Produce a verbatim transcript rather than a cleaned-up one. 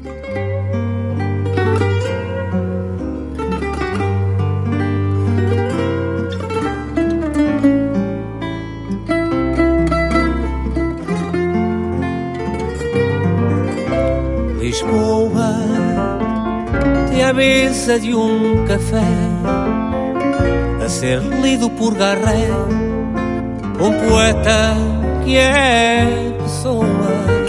Lisboa tem a mesa de um café a ser lido por Garré, um poeta que é pessoa.